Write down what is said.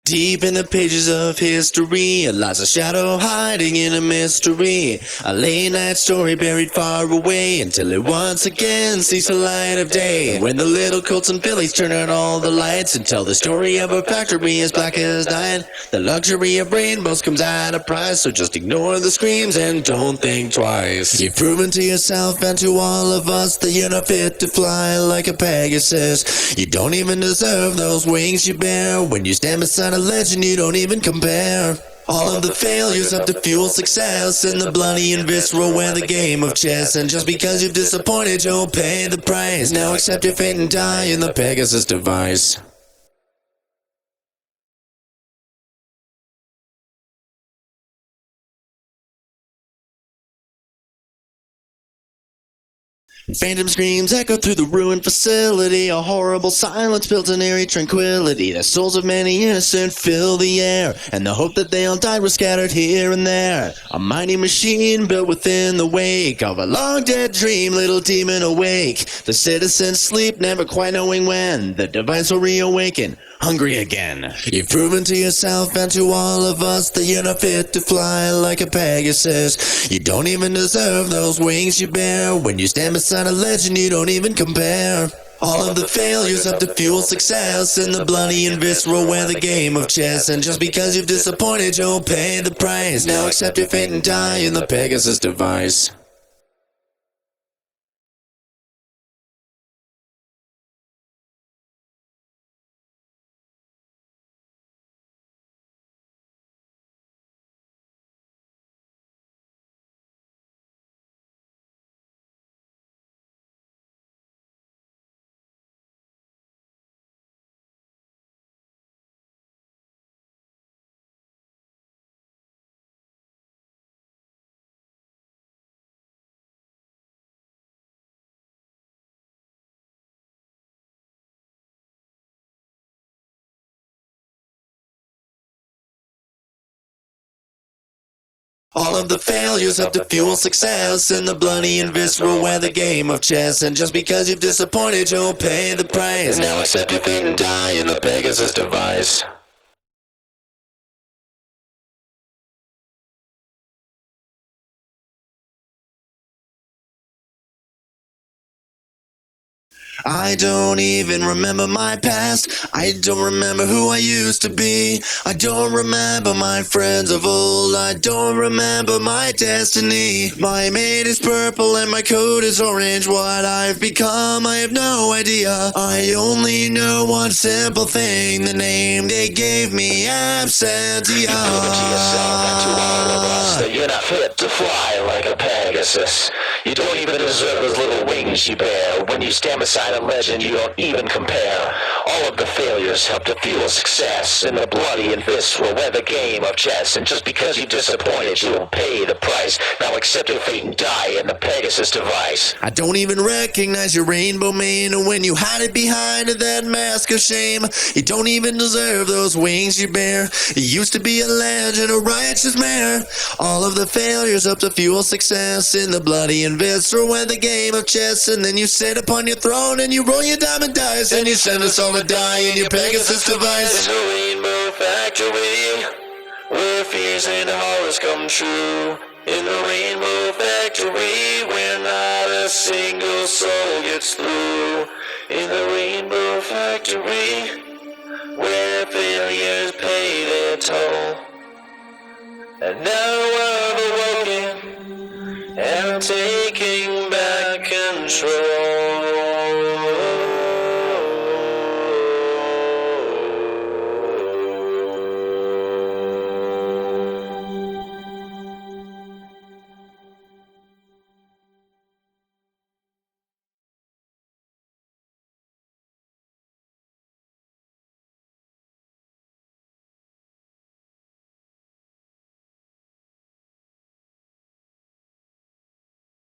Deep in the pages of history lies a shadow hiding in a mystery. A late night story buried far away until it once again sees the light of day. When the little Colts and Phillies turn on all the lights and tell the story of a factory as black as night, the luxury of rainbows comes at a price, so just ignore the screams and don't think twice. You've proven to yourself and to all of us that you're not fit to fly like a Pegasus. You don't even deserve those wings you bear. When you stand beside a legend, you don't even compare. All of the failures have to fuel success, and the bloody and visceral wear the game of chess. And just because you've disappointed, you'll pay the price. Now accept your fate and die in the Pegasus device. Phantom screams echo through the ruined facility. A horrible silence built an eerie tranquility. The souls of many innocent fill the air, and the hope that they all died was scattered here and there. A mighty machine built within the wake of a long dead dream, little demon awake. The citizens sleep, never quite knowing when the device will reawaken, hungry again. You've proven to yourself and to all of us that you're not fit to fly like a Pegasus. You don't even deserve those wings you bear. When you stand beside a legend, you don't even compare. All of the failures have to fuel success, and the bloody and visceral wear the game of chess. And just because you've disappointed, you'll pay the price. Now accept your fate and die in the Pegasus device. All of the failures have to fuel success, and the bloody and visceral wear the game of chess. And just because you've disappointed, you'll pay the price. Now accept your fate and die in the Pegasus device. I don't even remember my past. I don't remember who I used to be. I don't remember my friends of old. I don't remember my destiny. My mate is purple and my coat is orange. What I've become, I have no idea. I only know one simple thing: the name they gave me, Absentia. You've proven to yourself and to all of us that you're not fit to fly like a Pegasus. You don't even deserve those little wings you bear. When you stand beside a legend, you don't even compare. All of the failures help to fuel success, and the bloody and visceral wear the game of chess. And just because you disappointed, you'll pay the price. Now accept your fate and die in the Pegasus device. I don't even recognize your rainbow mane, and when you hide it behind that mask of shame, you don't even deserve those wings you bear. You used to be a legend, a righteous mayor. All of the failures up to fuel success, in the bloody and visceral wear the game of chess. And then you sit upon your throne and you roll your diamond dice, and you send us all to die in your Pegasus device. In the rainbow factory, where fears and horrors come true. In the rainbow factory, where not a single soul gets through. In the rainbow factory, where failures pay their toll. And now I've awoken and I'm taking back control.